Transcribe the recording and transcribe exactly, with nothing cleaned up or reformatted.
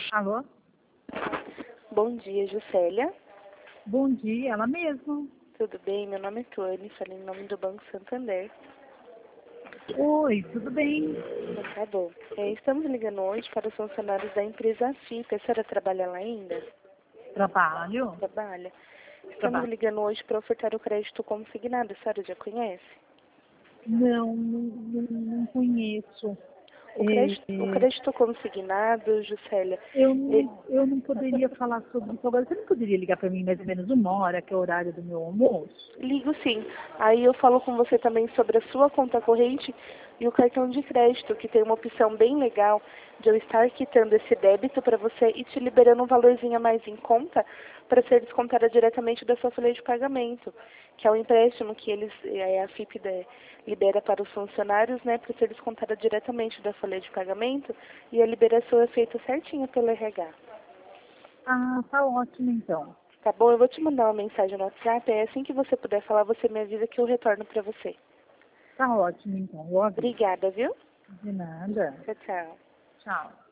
Alô? Bom dia, Juscelia. Bom dia, ela mesma. Tudo bem? Meu nome é Tuane, falei em nome do Banco Santander. Oi, tudo bem? Tá bom. É, estamos ligando hoje para os funcionários da empresa FIP. A senhora trabalha lá ainda? Trabalho? Trabalha. Estamos Trabalho. ligando hoje para ofertar o crédito consignado. A senhora já conhece? Não, não, não conheço. O É, crédito, o é, crédito consignado, Juscelia, eu, é, não, eu não poderia falar sobre isso agora. Você não poderia ligar para mim mais ou menos uma hora, que é o horário do meu almoço? ligo sim. Aí eu falo com você também sobre a sua conta corrente e o cartão de crédito, que tem uma opção bem legal de eu estar quitando esse débito para você e te liberando um valorzinho a mais em conta para ser descontada diretamente da sua folha de pagamento, que é o empréstimo que eles, é, a FIP de, libera para os funcionários, né, para ser descontada diretamente da folha de pagamento, e a liberação é feita certinho pelo R H. Ah, tá ótimo então. Tá bom? Eu vou te mandar uma mensagem no WhatsApp, é assim que você puder falar, você me avisa que eu retorno para você. Tá ótimo então, eu aviso. Obrigada, viu? De nada. Tchau, tchau. Tchau.